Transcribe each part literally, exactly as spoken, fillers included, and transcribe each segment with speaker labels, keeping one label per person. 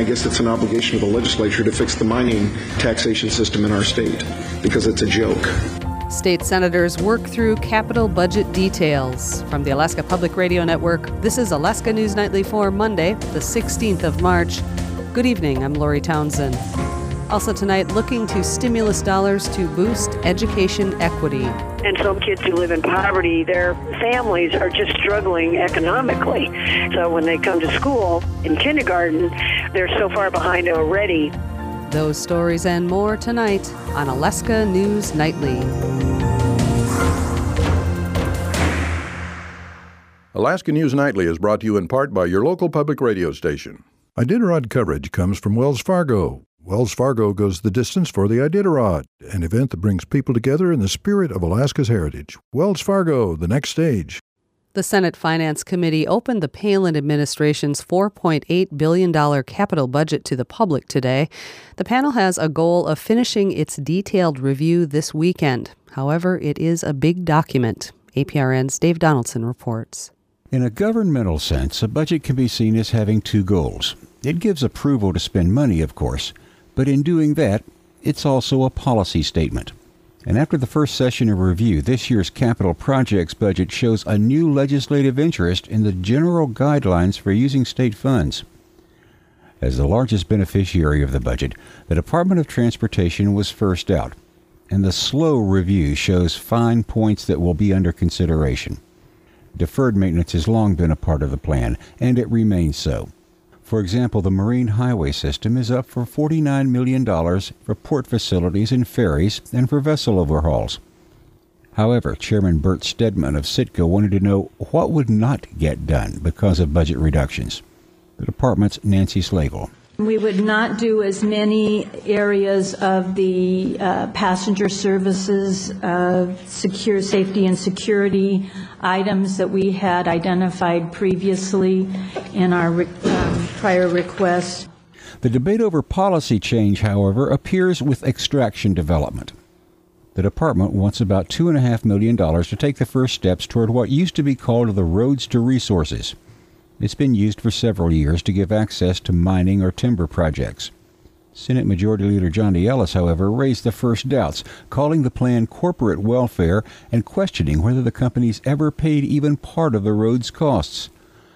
Speaker 1: guess it's an obligation of the legislature to fix the mining taxation system in our state, because it's a joke.
Speaker 2: State senators work through capital budget details. From the Alaska Public Radio Network, this is Alaska News Nightly for Monday, the sixteenth of March. Good evening, I'm Lori Townsend. Also tonight, looking to stimulus dollars to boost education equity.
Speaker 3: And some kids who live in poverty, their families are just struggling economically. So when they come to school in kindergarten, they're so far behind already.
Speaker 2: Those stories and more tonight on Alaska News Nightly.
Speaker 4: Alaska News Nightly is brought to you in part by your local public radio station. Iditarod coverage comes from Wells Fargo. Wells Fargo goes the distance for the Iditarod, an event that brings people together in the spirit of Alaska's heritage. Wells Fargo, the next stage.
Speaker 2: The Senate Finance Committee opened the Palin administration's four point eight billion dollars capital budget to the public today. The panel has a goal of finishing its detailed review this weekend. However, it is a big document. A P R N's Dave Donaldson reports.
Speaker 5: In a governmental sense, a budget can be seen as having two goals. It gives approval to spend money, of course, but in doing that, it's also a policy statement. And after the first session of review, this year's capital projects budget shows a new legislative interest in the general guidelines for using state funds. As the largest beneficiary of the budget, the Department of Transportation was first out, and the slow review shows fine points that will be under consideration. Deferred maintenance has long been a part of the plan, and it remains so. For example, the Marine Highway System is up for forty-nine million dollars for port facilities and ferries and for vessel overhauls. However, Chairman Bert Stedman of Sitka wanted to know what would not get done because of budget reductions. The department's Nancy Slagle.
Speaker 6: We would not do as many areas of the uh, passenger services, uh, secure safety and security items that we had identified previously in our re- um, prior requests.
Speaker 5: The debate over policy change, however, appears with extraction development. The department wants about two point five million dollars to take the first steps toward what used to be called the Roads to Resources. It's been used for several years to give access to mining or timber projects. Senate Majority Leader Johnny Ellis, however, raised the first doubts, calling the plan corporate welfare and questioning whether the companies ever paid even part of the road's costs.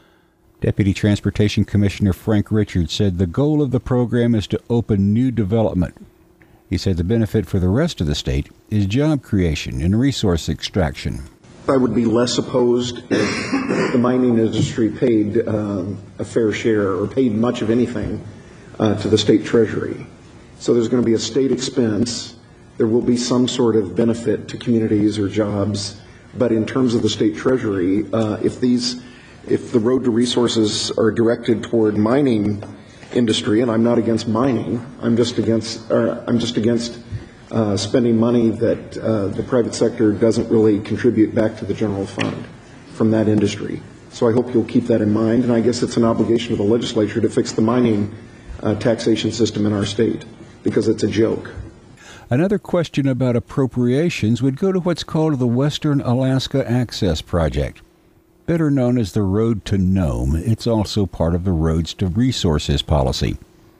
Speaker 5: Deputy Transportation Commissioner Frank Richards said the goal of the program is to open new development. He said the benefit for the rest of the state is job creation and resource extraction.
Speaker 1: I would be less opposed if the mining industry paid um, a fair share or paid much of anything uh, to the state treasury. So there's going to be a state expense. There will be some sort of benefit to communities or jobs. But in terms of the state treasury, uh, if these, if the road to resources are directed toward mining industry, and I'm not against mining, I'm just against, uh, I'm just against Uh, spending money that uh, the private sector doesn't really contribute back to the general fund from that industry. So I hope you'll keep that in mind, and I guess it's an obligation of the legislature to fix the mining uh, taxation system in our state, because it's a joke.
Speaker 5: Another question about appropriations would go to what's called the Western Alaska Access Project. Better known as the Road to Nome, it's also part of the Roads to Resources policy.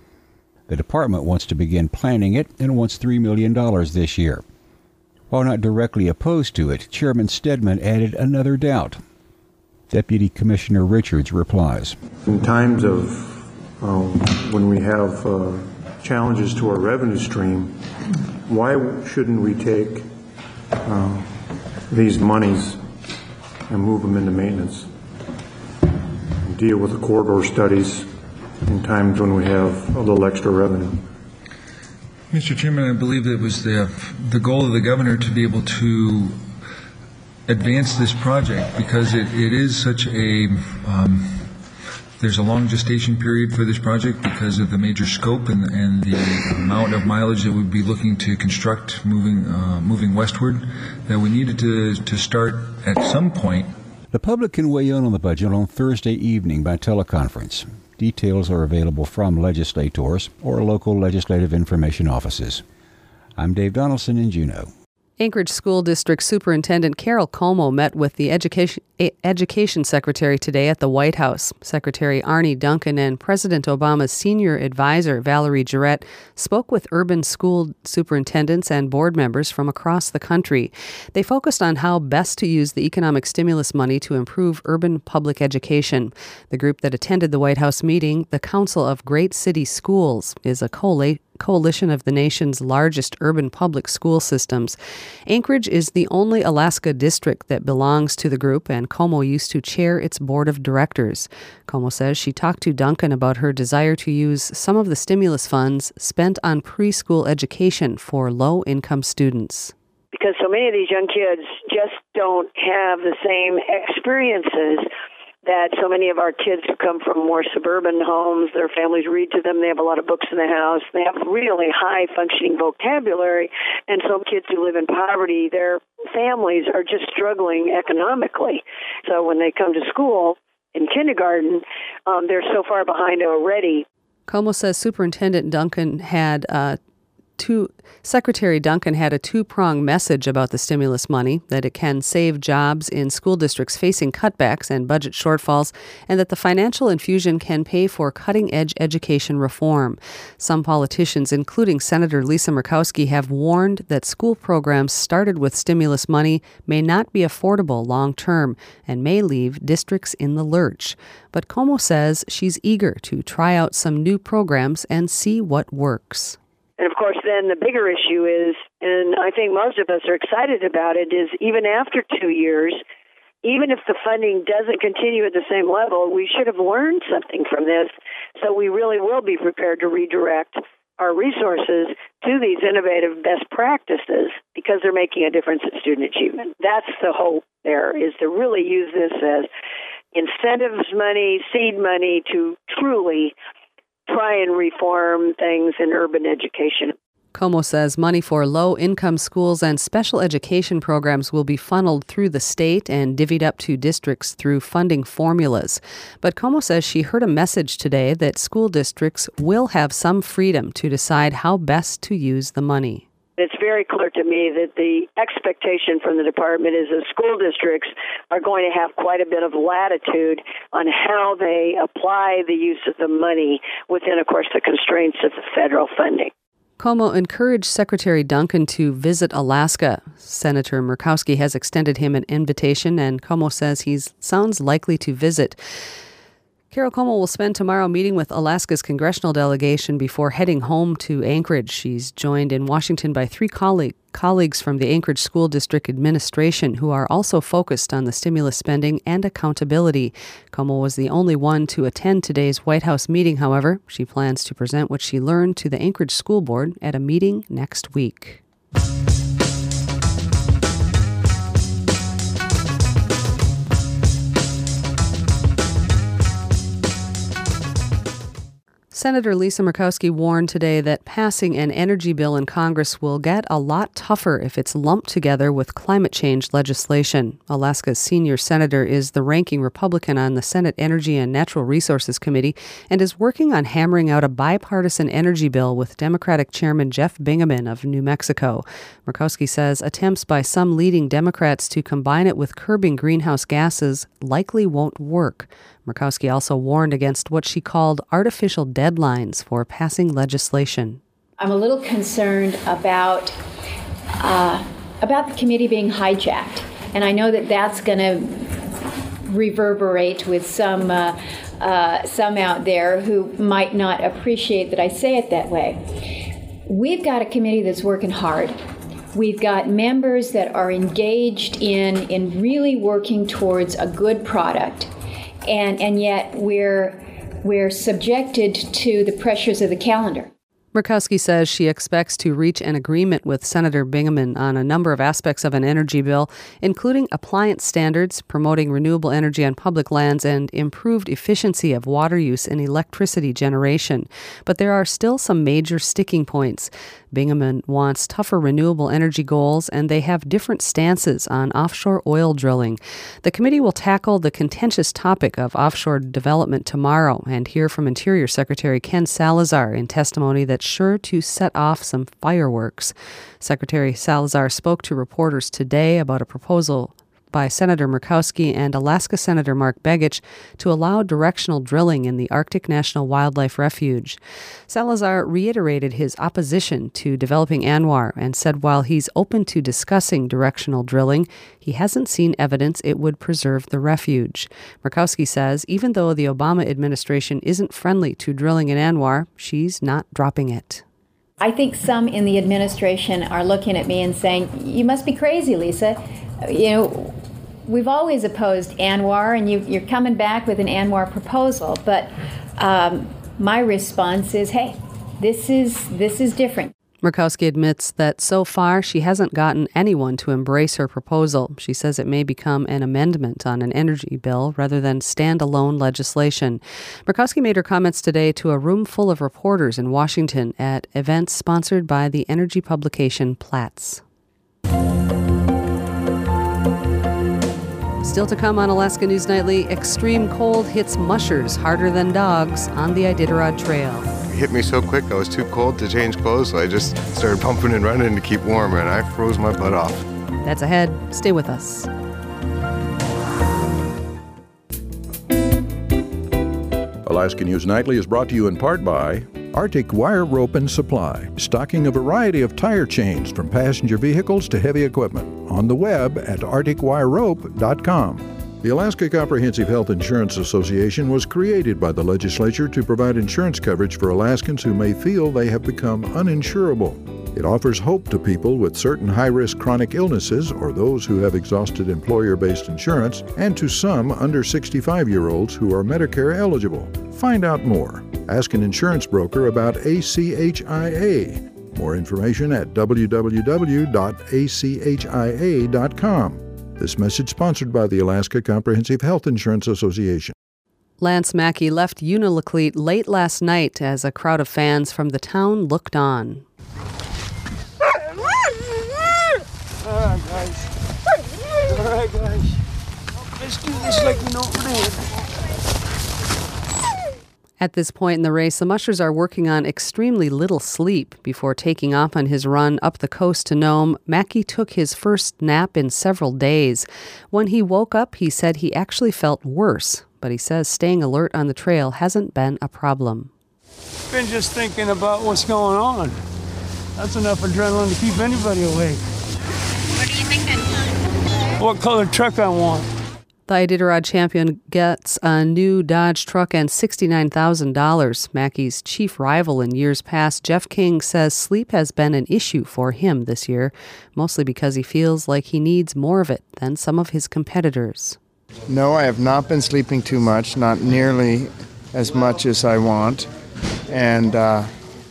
Speaker 5: The department wants to begin planning it and wants three million dollars this year. While not directly opposed to it, Chairman Stedman added another doubt. Deputy Commissioner Richards replies.
Speaker 7: In times of um, when we have uh, challenges to our revenue stream, why shouldn't we take uh, these monies and move them into maintenance and deal with the corridor studies in times when we have a little extra revenue?
Speaker 8: Mister Chairman, I believe it was the the goal of the governor to be able to advance this project because it, it is such a um, there's a long gestation period for this project because of the major scope and, and the amount of mileage that we'd be looking to construct moving uh, moving westward, that we needed to to start at some point.
Speaker 5: The public can weigh in on the budget on Thursday evening by teleconference. Details are available from legislators or local legislative information offices. I'm Dave Donaldson in Juneau.
Speaker 2: Anchorage School District Superintendent Carol Como met with the Education, Education Secretary today at the White House. Secretary Arne Duncan and President Obama's senior advisor, Valerie Jarrett, spoke with urban school superintendents and board members from across the country. They focused on how best to use the economic stimulus money to improve urban public education. The group that attended the White House meeting, the Council of Great City Schools, is a coalition coalition of the nation's largest urban public school systems. Anchorage is the only Alaska district that belongs to the group, and Como used to chair its board of directors. Como says she talked to Duncan about her desire to use some of the stimulus funds spent on preschool education for low-income students.
Speaker 3: Because so many of these young kids just don't have the same experiences that so many of our kids who come from more suburban homes, their families read to them, they have a lot of books in the house, they have really high-functioning vocabulary, and some kids who live in poverty, their families are just struggling economically. So when they come to school in kindergarten, um, they're so far behind already.
Speaker 2: Como says Superintendent Duncan had uh, two... Secretary Duncan had a two-pronged message about the stimulus money, that it can save jobs in school districts facing cutbacks and budget shortfalls, and that the financial infusion can pay for cutting-edge education reform. Some politicians, including Senator Lisa Murkowski, have warned that school programs started with stimulus money may not be affordable long-term and may leave districts in the lurch. But Como says she's eager to try out some new programs and see what works.
Speaker 3: And of course, then the bigger issue is, and I think most of us are excited about it, is even after two years, even if the funding doesn't continue at the same level, we should have learned something from this. So we really will be prepared to redirect our resources to these innovative best practices because they're making a difference in student achievement. That's the hope there, is to really use this as incentives money, seed money to truly try and reform things in urban education.
Speaker 2: Como says money for low-income schools and special education programs will be funneled through the state and divvied up to districts through funding formulas. But Como says she heard a message today that school districts will have some freedom to decide how best to use the money.
Speaker 3: It's very clear to me that the expectation from the department is that school districts are going to have quite a bit of latitude on how they apply the use of the money within, of course, the constraints of the federal funding.
Speaker 2: Como encouraged Secretary Duncan to visit Alaska. Senator Murkowski has extended him an invitation, and Como says he sounds likely to visit. Carol Como will spend tomorrow meeting with Alaska's congressional delegation before heading home to Anchorage. She's joined in Washington by three colleague, colleagues from the Anchorage School District administration who are also focused on the stimulus spending and accountability. Como was the only one to attend today's White House meeting, however. She plans to present what she learned to the Anchorage School Board at a meeting next week. Senator Lisa Murkowski warned today that passing an energy bill in Congress will get a lot tougher if it's lumped together with climate change legislation. Alaska's senior senator is the ranking Republican on the Senate Energy and Natural Resources Committee and is working on hammering out a bipartisan energy bill with Democratic Chairman Jeff Bingaman of New Mexico. Murkowski says attempts by some leading Democrats to combine it with curbing greenhouse gases likely won't work. Murkowski also warned against what she called artificial deadlines for passing legislation.
Speaker 9: I'm a little concerned about uh, about the committee being hijacked, and I know that that's going to reverberate with some uh, uh, some out there who might not appreciate that I say it that way. We've got a committee that's working hard. We've got members that are engaged in in really working towards a good product. And and yet we're we're subjected to the pressures of the calendar.
Speaker 2: Murkowski says she expects to reach an agreement with Senator Bingaman on a number of aspects of an energy bill, including appliance standards, promoting renewable energy on public lands, and improved efficiency of water use and electricity generation. But there are still some major sticking points. Bingaman wants tougher renewable energy goals, and they have different stances on offshore oil drilling. The committee will tackle the contentious topic of offshore development tomorrow and hear from Interior Secretary Ken Salazar in testimony that's sure to set off some fireworks. Secretary Salazar spoke to reporters today about a proposal by Senator Murkowski and Alaska Senator Mark Begich to allow directional drilling in the Arctic National Wildlife Refuge. Salazar reiterated his opposition to developing ANWR and said while he's open to discussing directional drilling, he hasn't seen evidence it would preserve the refuge. Murkowski says even though the Obama administration isn't friendly to drilling in ANWR, she's not dropping it.
Speaker 9: I think some in the administration are looking at me and saying, you must be crazy, Lisa. You know, we've always opposed ANWR, and you, you're coming back with an ANWR proposal. But um, my response is, hey, this is this is different.
Speaker 2: Murkowski admits that so far she hasn't gotten anyone to embrace her proposal. She says it may become an amendment on an energy bill rather than standalone legislation. Murkowski made her comments today to a room full of reporters in Washington at events sponsored by the energy publication Platts. Still to come on Alaska News Nightly, extreme cold hits mushers harder than dogs on the Iditarod Trail.
Speaker 10: It hit me so quick I was too cold to change clothes, so I just started pumping and running to keep warm, and I froze my butt off.
Speaker 2: That's ahead. Stay with us.
Speaker 4: Alaska News Nightly is brought to you in part by Arctic Wire Rope and Supply, stocking a variety of tire chains from passenger vehicles to heavy equipment. On the web at arctic wire rope dot com. The Alaska Comprehensive Health Insurance Association was created by the legislature to provide insurance coverage for Alaskans who may feel they have become uninsurable. It offers hope to people with certain high-risk chronic illnesses or those who have exhausted employer-based insurance, and to some under sixty-five-year-olds who are Medicare eligible. Find out more. Ask an insurance broker about A C H I A. More information at w w w dot a c h i a dot com. This message sponsored by the Alaska Comprehensive Health Insurance Association.
Speaker 2: Lance Mackey left Unalakleet late last night as a crowd of fans from the town looked on.
Speaker 11: All right, guys. All right, guys. Let's do this like we know what
Speaker 2: At this point in the race, the mushers are working on extremely little sleep. Before taking off on his run up the coast to Nome, Mackey took his first nap in several days. When he woke up, he said he actually felt worse, but he says staying alert on the trail hasn't been a problem.
Speaker 11: Been just thinking about what's going on. That's enough adrenaline to keep anybody awake.
Speaker 12: What do you think then?
Speaker 11: What color truck I want.
Speaker 2: The Iditarod champion gets a new Dodge truck and sixty-nine thousand dollars. Mackey's chief rival in years past, Jeff King, says sleep has been an issue for him this year, mostly because he feels like he needs more of it than some of his competitors.
Speaker 13: No, I have not been sleeping too much, not nearly as much as I want, and uh,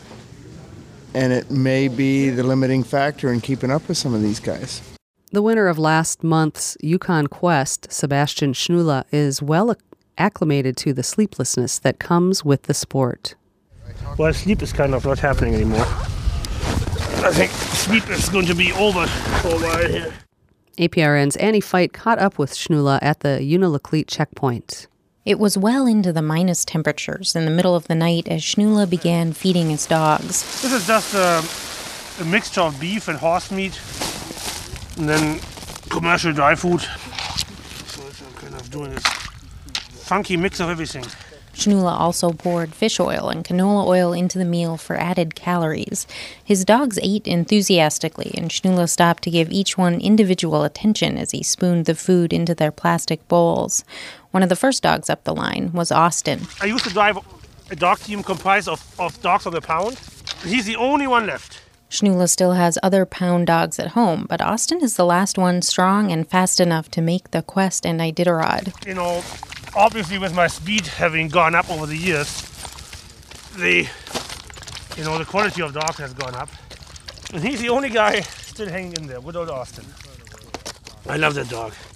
Speaker 13: and it may be the limiting factor in keeping up with some of these guys.
Speaker 2: The winner of last month's Yukon Quest, Sebastian Schnula, is well acclimated to the sleeplessness that comes with the sport.
Speaker 14: Well, sleep is kind of not happening anymore. I think sleep is going to be over for a while here.
Speaker 2: A P R N's Annie Fight caught up with Schnula at the Unalakleet checkpoint.
Speaker 15: It was well into the minus temperatures in the middle of the night as Schnula began feeding his dogs.
Speaker 14: This is just a, a mixture of beef and horse meat, and then commercial dry food. So I'm kind of doing this funky mix of everything.
Speaker 15: Schnula also poured fish oil and canola oil into the meal for added calories. His dogs ate enthusiastically, and Schnula stopped to give each one individual attention as he spooned the food into their plastic bowls. One of the first dogs up the line was Austin.
Speaker 14: I used to drive a dog team comprised of, of dogs on the pound. He's the only one left.
Speaker 15: Schnula still has other pound dogs at home, but Austin is the last one strong and fast enough to make the quest and Iditarod.
Speaker 14: You know, obviously with my speed having gone up over the years, the, you know, the quality of dogs has gone up. And he's the only guy still hanging in there, good old Austin. I love that dog.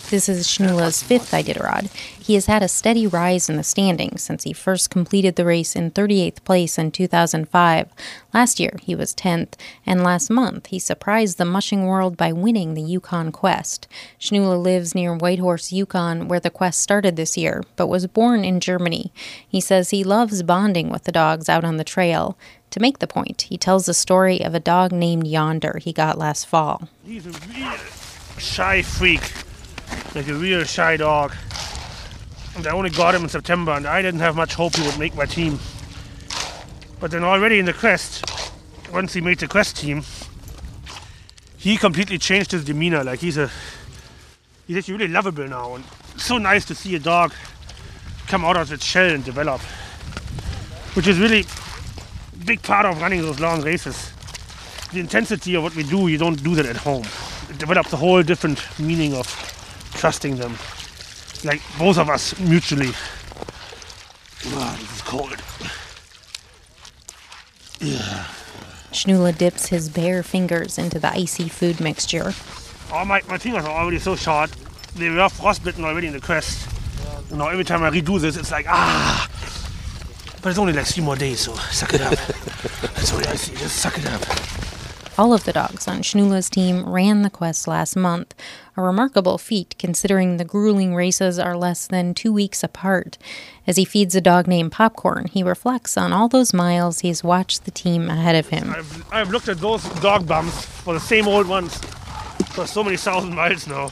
Speaker 15: This is Shnulla's fifth Iditarod. He has had a steady rise in the standings since he first completed the race in thirty-eighth place in two thousand five. Last year, he was tenth, and last month, he surprised the mushing world by winning the Yukon Quest. Shnulla lives near Whitehorse, Yukon, where the quest started this year, but was born in Germany. He says he loves bonding with the dogs out on the trail. To make the point, he tells the story of a dog named Yonder he got last fall.
Speaker 14: He's a real shy freak. Like a real shy dog. And I only got him in September, and I didn't have much hope he would make my team. But then already in the quest, once he made the quest team, he completely changed his demeanor. Like he's a, he's actually really lovable now, and it's so nice to see a dog come out of its shell and develop, which is really a big part of running those long races. The intensity of what we do, you don't do that at home. It develops a whole different meaning of trusting them, like both of us mutually. Oh, this is cold. Yeah.
Speaker 15: Shnulla dips his bare fingers into the icy food mixture.
Speaker 14: Oh, my, my fingers are already so short. They were frostbitten already in the quest. You know, every time I redo this, it's like, ah! But it's only like three more days, so suck it up. That's all I see, just suck it up.
Speaker 15: All of the dogs on Shnulla's team ran the quest last month, a remarkable feat considering the grueling races are less than two weeks apart. As he feeds a dog named Popcorn, he reflects on all those miles he's watched the team ahead of him.
Speaker 14: I've, I've looked at those dog bums for the same old ones for so many thousand miles now.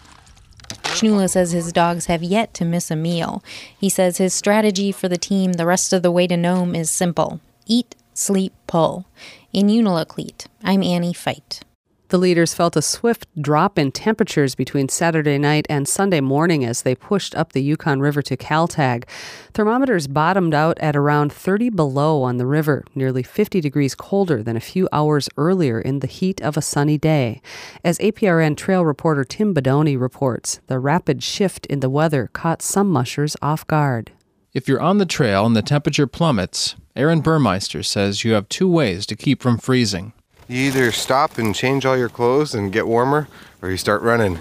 Speaker 15: Shnulla says his dogs have yet to miss a meal. He says his strategy for the team the rest of the way to Nome is simple. Eat, sleep, pull. In Unalakleet, I'm Annie Fight.
Speaker 2: The leaders felt a swift drop in temperatures between Saturday night and Sunday morning as they pushed up the Yukon River to Kaltag. Thermometers bottomed out at around thirty below on the river, nearly fifty degrees colder than a few hours earlier in the heat of a sunny day. As A P R N trail reporter Tim Bedoni reports, the rapid shift in the weather caught some mushers off guard.
Speaker 16: If you're on the trail and the temperature plummets, Aaron Burmeister says you have two ways to keep from freezing.
Speaker 10: You either stop and change all your clothes and get warmer, or you start running.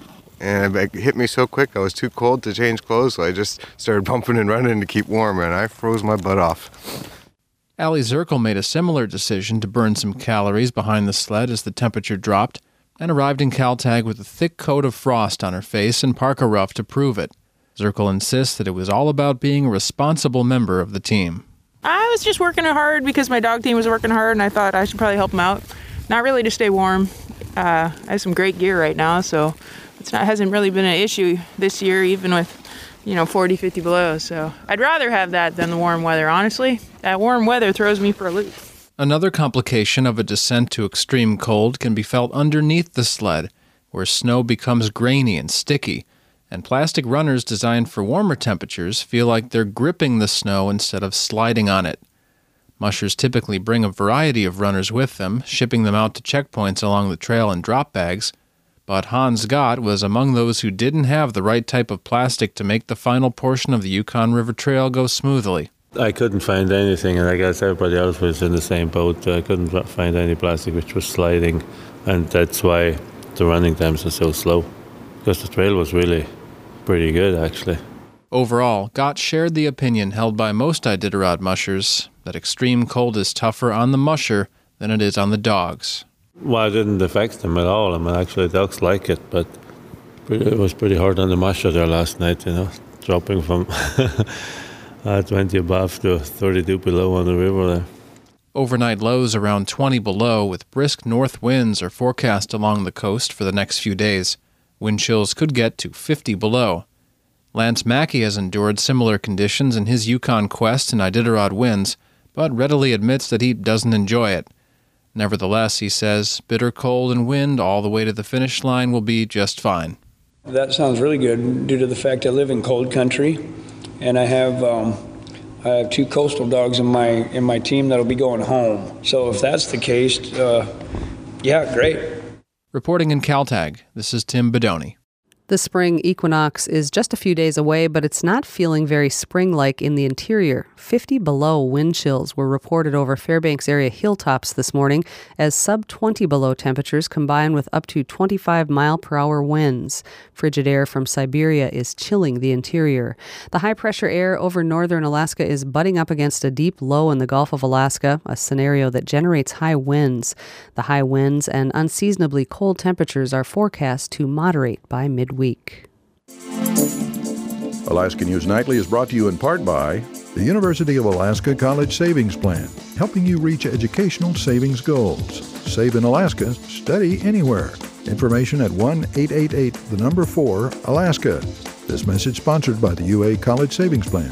Speaker 10: And it hit me so quick, I was too cold to change clothes, so I just started pumping and running to keep warm, and I froze my butt off.
Speaker 16: Allie Zirkle made a similar decision to burn some calories behind the sled as the temperature dropped, and arrived in Kaltag with a thick coat of frost on her face and parka ruff to prove it. Zirkle insists that it was all about being a responsible member of the team.
Speaker 17: I was just working hard because my dog team was working hard, and I thought I should probably help them out. Not really to stay warm. Uh, I have some great gear right now, so it's not hasn't really been an issue this year, even with, you know, forty, fifty below. So I'd rather have that than the warm weather, honestly. That warm weather throws me for a loop.
Speaker 16: Another complication of a descent to extreme cold can be felt underneath the sled, where snow becomes grainy and sticky, and plastic runners designed for warmer temperatures feel like they're gripping the snow instead of sliding on it. Mushers typically bring a variety of runners with them, shipping them out to checkpoints along the trail in drop bags, but Hans Gott was among those who didn't have the right type of plastic to make the final portion of the Yukon River Trail go smoothly.
Speaker 18: I couldn't find anything, and I guess everybody else was in the same boat. I couldn't find any plastic which was sliding, and that's why the running times are so slow, because the trail was really pretty good, actually.
Speaker 16: Overall, Gott shared the opinion held by most Iditarod mushers that extreme cold is tougher on the musher than it is on the dogs.
Speaker 18: Well, it didn't affect them at all. I mean, actually, dogs like it, but it was pretty hard on the musher there last night, you know, dropping from uh, twenty above to thirty-two below on the river there.
Speaker 16: Overnight lows around twenty below with brisk north winds are forecast along the coast for the next few days. Wind chills could get to fifty below. Lance Mackey has endured similar conditions in his Yukon Quest and Iditarod winds, but readily admits that he doesn't enjoy it. Nevertheless, he says, bitter cold and wind all the way to the finish line will be just fine.
Speaker 11: That sounds really good due to the fact I live in cold country, and I have um, I have two coastal dogs in my in my team that'll be going home. So if that's the case, uh, yeah, great.
Speaker 16: Reporting in Kaltag, this is Tim Bedoni.
Speaker 2: The spring equinox is just a few days away, but it's not feeling very spring-like in the interior. fifty below wind chills were reported over Fairbanks area hilltops this morning as sub twenty below temperatures combine with up to twenty-five mile per hour winds. Frigid air from Siberia is chilling the interior. The high-pressure air over northern Alaska is butting up against a deep low in the Gulf of Alaska, a scenario that generates high winds. The high winds and unseasonably cold temperatures are forecast to moderate by midweek. Week.
Speaker 4: Alaska News Nightly is brought to you in part by the University of Alaska College Savings Plan, helping you reach educational savings goals. Save in Alaska, study anywhere. Information at one eight eight eight, the number four, Alaska. This message sponsored by the U A College Savings Plan.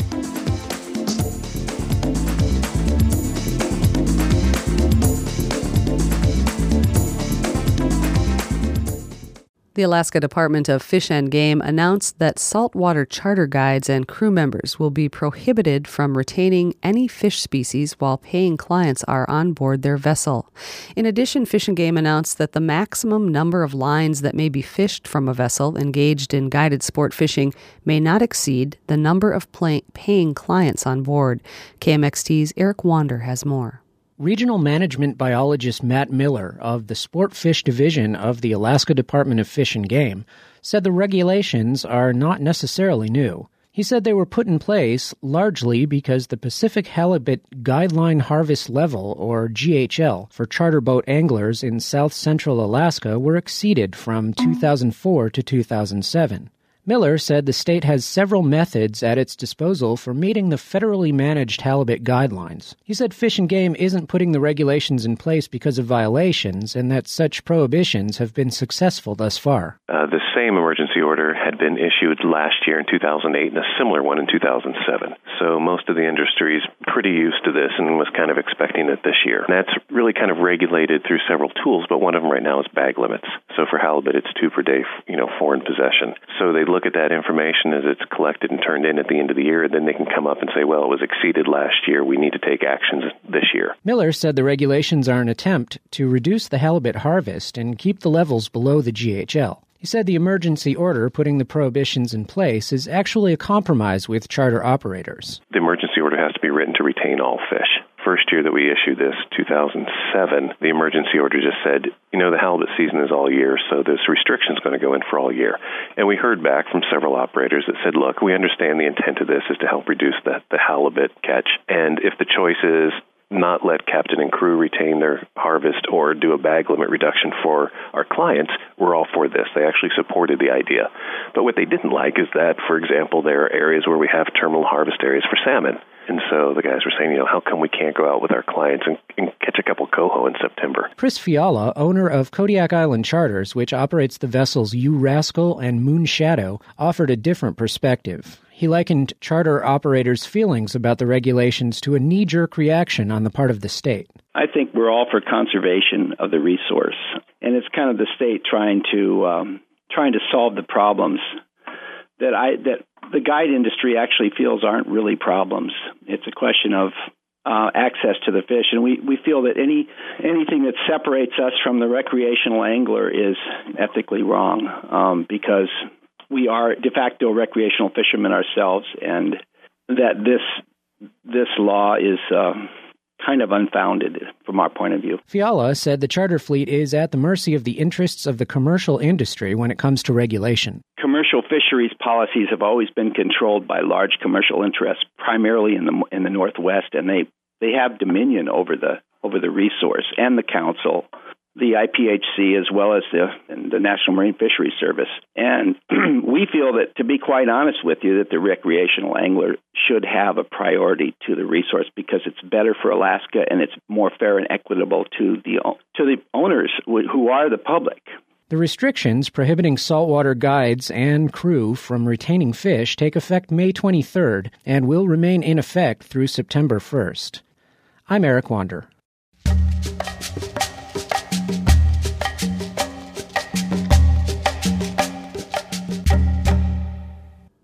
Speaker 2: The Alaska Department of Fish and Game announced that saltwater charter guides and crew members will be prohibited from retaining any fish species while paying clients are on board their vessel. In addition, Fish and Game announced that the maximum number of lines that may be fished from a vessel engaged in guided sport fishing may not exceed the number of play- paying clients on board. K M X T's Eric Wander has more.
Speaker 19: Regional Management Biologist Matt Miller of the Sport Fish Division of the Alaska Department of Fish and Game said the regulations are not necessarily new. He said they were put in place largely because the Pacific Halibut Guideline Harvest Level, or G H L, for charter boat anglers in south central Alaska were exceeded from two thousand four to two thousand seven. Miller said the state has several methods at its disposal for meeting the federally managed halibut guidelines. He said Fish and Game isn't putting the regulations in place because of violations and that such prohibitions have been successful thus far.
Speaker 20: Uh, the same emergency order had been issued last year in two thousand eight and a similar one in two thousand seven. So most of the industry is pretty used to this and was kind of expecting it this year. And that's really kind of regulated through several tools, but one of them right now is bag limits. So for halibut, it's two per day, you know, foreign possession. So they look at that information as it's collected and turned in at the end of the year, and then they can come up and say, well, it was exceeded last year. We need to take actions this year.
Speaker 19: Miller said the regulations are an attempt to reduce the halibut harvest and keep the levels below the G H L. He said the emergency order putting the prohibitions in place is actually a compromise with charter operators.
Speaker 20: The emergency order has to be written to retain all fish. First year that we issued this, two thousand seven, the emergency order just said, you know, the halibut season is all year, so this restriction is going to go in for all year. And we heard back from several operators that said, look, we understand the intent of this is to help reduce the, the halibut catch. And if the choice is not let captain and crew retain their harvest or do a bag limit reduction for our clients, we're all for this. They actually supported the idea. But what they didn't like is that, for example, there are areas where we have terminal harvest areas for salmon. And so the guys were saying, you know, how come we can't go out with our clients and, and catch a couple coho in September?
Speaker 19: Chris Fiala, owner of Kodiak Island Charters, which operates the vessels U Rascal and Moon Shadow, offered a different perspective. He likened charter operators' feelings about the regulations to a knee-jerk reaction on the part of the state.
Speaker 21: I think we're all for conservation of the resource, and it's kind of the state trying to um, trying to solve the problems that I that the guide industry actually feels aren't really problems. It's a question of uh, access to the fish, and we, we feel that any anything that separates us from the recreational angler is ethically wrong um, because we are de facto recreational fishermen ourselves, and that this this law is uh, kind of unfounded from our point of view.
Speaker 19: Fiala said the charter fleet is at the mercy of the interests of the commercial industry when it comes to regulation.
Speaker 21: Commercial fisheries policies have always been controlled by large commercial interests, primarily in the in the Northwest, and they, they have dominion over the over the resource and the council, the I P H C, as well as the the National Marine Fisheries Service. And we feel that, to be quite honest with you, that the recreational angler should have a priority to the resource because it's better for Alaska and it's more fair and equitable to the to the owners who are the public.
Speaker 19: The restrictions prohibiting saltwater guides and crew from retaining fish take effect May twenty-third and will remain in effect through September first. I'm Eric Wander.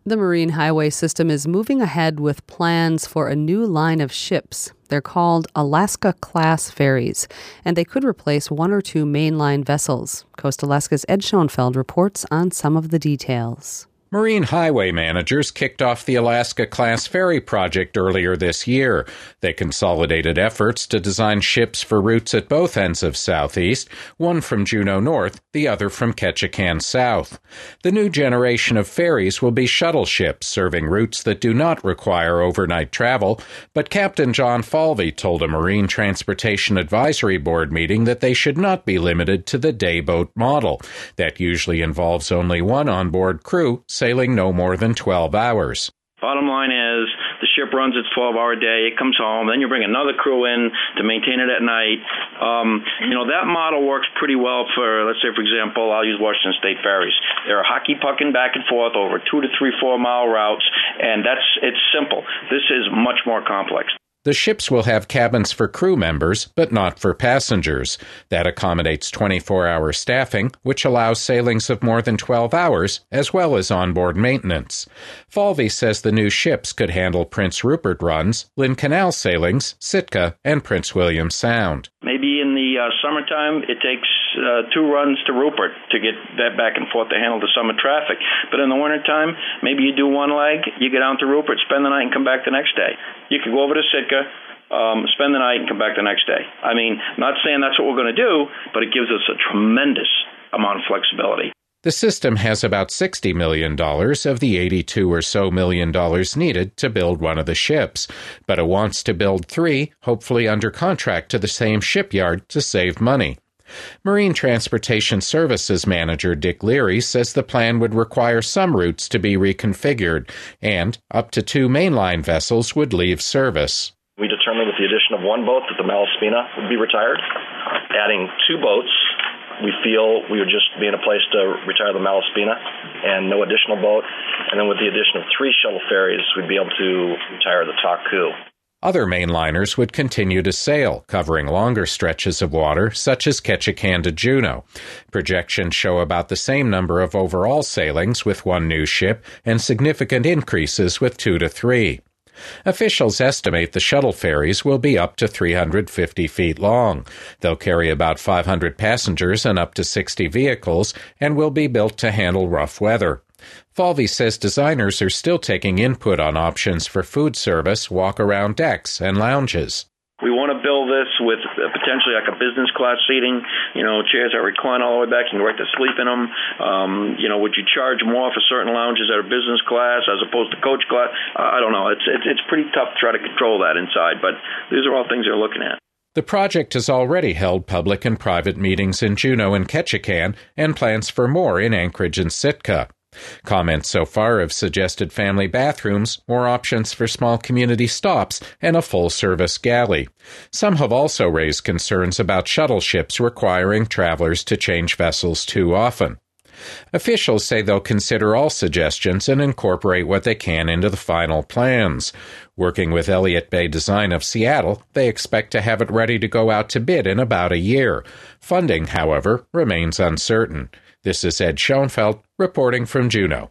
Speaker 2: The Marine Highway System is moving ahead with plans for a new line of ships. They're called Alaska-class ferries, and they could replace one or two mainline vessels. Coast Alaska's Ed Schoenfeld reports on some of the details.
Speaker 6: Marine highway managers kicked off the Alaska-class ferry project earlier this year. They consolidated efforts to design ships for routes at both ends of Southeast, one from Juneau North, the other from Ketchikan South. The new generation of ferries will be shuttle ships serving routes that do not require overnight travel, but Captain John Falvey told a Marine Transportation Advisory Board meeting that they should not be limited to the dayboat model. That usually involves only one onboard crew, sailing no more than twelve hours.
Speaker 22: Bottom line is the ship runs its twelve-hour day, it comes home, then you bring another crew in to maintain it at night. Um, you know, that model works pretty well for, let's say, for example, I'll use Washington State ferries. They're hockey pucking back and forth over two to three, four-mile routes, and that's it's simple. This is much more complex.
Speaker 6: The ships will have cabins for crew members, but not for passengers. That accommodates twenty-four hour staffing, which allows sailings of more than twelve hours, as well as onboard maintenance. Falvey says the new ships could handle Prince Rupert runs, Lynn Canal sailings, Sitka, and Prince William Sound.
Speaker 22: Maybe in the uh, summertime, it takes uh, two runs to Rupert to get that back and forth to handle the summer traffic. But in the wintertime, maybe you do one leg, you get down to Rupert, spend the night, and come back the next day. You could go over to Sitka, um, spend the night, and come back the next day. I mean, not saying that's what we're going to do, but it gives us a tremendous amount of flexibility.
Speaker 6: The system has about sixty million dollars of the eighty-two or so million dollars needed to build one of the ships, but it wants to build three, hopefully under contract to the same shipyard to save money. Marine Transportation Services Manager Dick Leary says the plan would require some routes to be reconfigured, and up to two mainline vessels would leave service.
Speaker 23: We determined with the addition of one boat that the Malaspina would be retired. Adding two boats, we feel we would just be in a place to retire the Malaspina and no additional boat. And then with the addition of three shuttle ferries, we'd be able to retire the Taku.
Speaker 6: Other mainliners would continue to sail, covering longer stretches of water, such as Ketchikan to Juneau. Projections show about the same number of overall sailings with one new ship and significant increases with two to three. Officials estimate the shuttle ferries will be up to three hundred fifty feet long. They'll carry about five hundred passengers and up to sixty vehicles and will be built to handle rough weather. Falvey says designers are still taking input on options for food service, walk-around decks, and lounges.
Speaker 22: We want to build this with potentially like a business class seating, you know, chairs that recline all the way back, you can right to sleep in them. Um, you know, would you charge more for certain lounges that are business class as opposed to coach class? Uh, I don't know. It's, it's it's pretty tough to try to control that inside, but these are all things they're looking at.
Speaker 6: The project has already held public and private meetings in Juneau and Ketchikan and plans for more in Anchorage and Sitka. Comments so far have suggested family bathrooms, more options for small community stops, and a full-service galley. Some have also raised concerns about shuttle ships requiring travelers to change vessels too often. Officials say they'll consider all suggestions and incorporate what they can into the final plans. Working with Elliott Bay Design of Seattle, they expect to have it ready to go out to bid in about a year. Funding, however, remains uncertain. This is Ed Schoenfeld reporting from Juneau.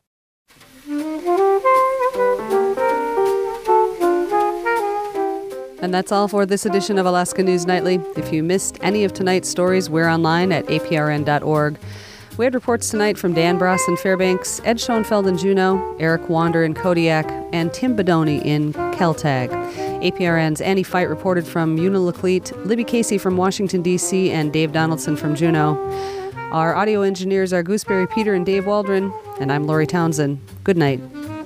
Speaker 2: And that's all for this edition of Alaska News Nightly. If you missed any of tonight's stories, we're online at A P R N dot org. We had reports tonight from Dan Bross in Fairbanks, Ed Schoenfeld in Juneau, Eric Wander in Kodiak, and Tim Bedoni in Keltag. A P R N's Annie Fight reported from Unalakleet, Libby Casey from Washington, D C, and Dave Donaldson from Juneau. Our audio engineers are Gooseberry Peter and Dave Waldron, and I'm Lori Townsend. Good night.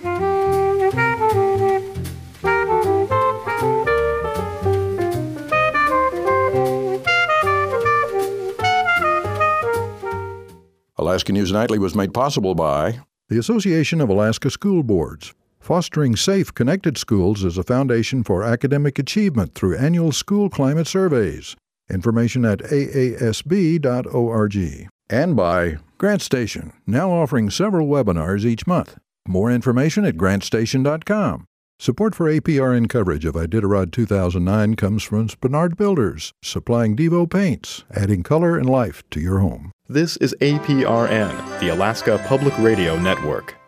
Speaker 4: Alaska News Nightly was made possible by the Association of Alaska School Boards. Fostering safe, connected schools is a foundation for academic achievement through annual school climate surveys. Information at A A S B dot org. And by Grant Station, now offering several webinars each month. More information at grant station dot com. Support for A P R N coverage of Iditarod two thousand nine comes from Spenard Builders, supplying Devo paints, adding color and life to your home.
Speaker 24: This is A P R N, the Alaska Public Radio Network.